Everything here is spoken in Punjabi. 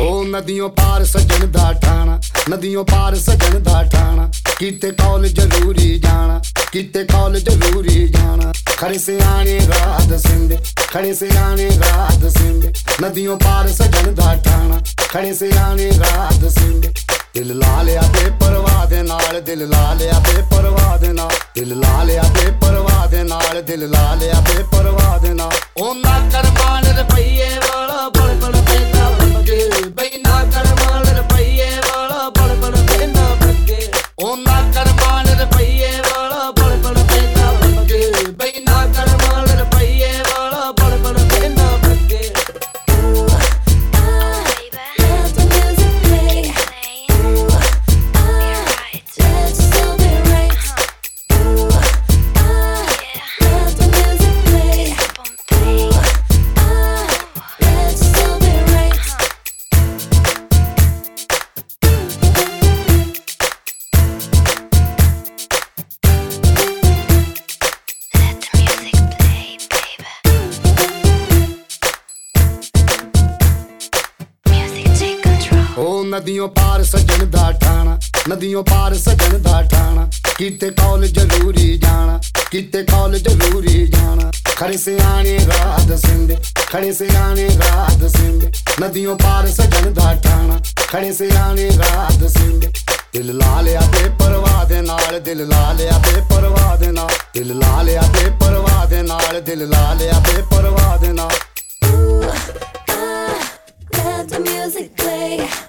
ਉਹ ਨਦੀਆਂ ਪਾਰ ਸੱਜਣ ਦਾ ਠਾਣਾ, ਨਦੀਆਂ ਪਾਰ ਸੱਜਣ ਦਾ ਠਾਣਾ। ਕਿਤੇ ਕਾਲਜ ਜ਼ਰੂਰੀ ਜਾਣਾ, ਕਿਤੇ ਕਾਲਜ ਜ਼ਰੂਰੀ ਜਾਣਾ। ਖੜੇ ਸਿਆਣੇ ਰਾਹ ਦਸਿੰਦੇ, ਖੜੇ ਸਿਆਣੇ ਰਾਹ ਦਸਿੰਦੇ। ਨਦੀਆਂ ਪਾਰ ਸੱਜਣ ਦਾ ਠਾਣਾ, ਖੜੇ ਸਿਆਣੇ ਰਾਹ ਦਸਿੰਦੇ। ਦਿਲ ਲਾ ਲਿਆ ਤੇ ਪਰਵਾਹ ਦੇ ਨਾਲ, ਦਿਲ ਲਾ ਲਿਆ ਤੇ ਪਰਵਾਹ ਦੇ ਨਾਲ। ਦਿਲ ਲਾ ਲਿਆ ਤੇ ਪਰਵਾਹ ਦੇ ਨਾਲ, ਦਿਲ ਲਾ ਲਿਆ ਤੇ ਪਰਵਾਹ ਦੇ ਨਾਲ। ਉਹ ਨਾ ਕਰਮਾਨ ਰੁਪਈਏ ਵਾਲਾ ਬੜ ਬੜ ਪੈਂਦਾ ਬੱਗੇ, ਬਈ ਨਾ ਕਰਮਾਨ ਰੁਪਈਏ ਵਾਲਾ ਬੜ ਬੜ ਪੈਂਦਾ ਬੱਗੇ। ਉਹ ਨਾ ਕਰਮਾਨ ਰੁਪਈਏ ਵਾਲਾ ਬੜ ਬੜ ਪੈਂਦਾ ਬੱਗੇ, ਬਈ ਨਾ ਕਰਮਾਨ ਰੁਪਈਏ ਵਾਲਾ ਬੜ ਬੜ ਪੈਂਦਾ ਬੱਗੇ। ਨਦੀਆਂ ਪਾਰ ਸੱਜਣ ਦਾ ਠਾਣਾ, ਨਦੀਆਂ ਪਾਰ ਸੱਜਣ ਦਾ ਠਾਣਾ। ਕਿਤੇ ਕਾਲਜ ਜ਼ਰੂਰੀ ਜਾਣਾ, ਕਿਤੇ ਕਾਲਜ ਜ਼ਰੂਰੀ ਜਾਣਾ। ਖੜੇ ਸਿਆਣੇ ਰਾਹ ਦਸਿੰਦੇ, ਖੜੇ ਸਿਆਣੇ ਰਾਹ ਦਸਿੰਦੇ। ਨਦੀਆਂ ਪਾਰ ਸੱਜਣ ਦਾ ਠਾਣਾ, ਖੜੇ ਸਿਆਣੇ ਰਾਹ ਦਸਿੰਦੇ। ਦਿਲ ਲਾ ਲਿਆ ਤੇ ਪਰਵਾਹ ਦੇ ਨਾਲ, ਦਿਲ ਲਾ ਲਿਆ ਤੇ ਪਰਵਾਹ ਦੇ ਨਾਲ। ਦਿਲ ਲਾ ਲਿਆ ਤੇ ਪਰਵਾਹ ਦੇ ਨਾਲ, ਦਿਲ ਲਾ ਲਿਆ ਤੇ ਪਰਵਾਹ ਦੇ ਨਾਲ। Let the music play.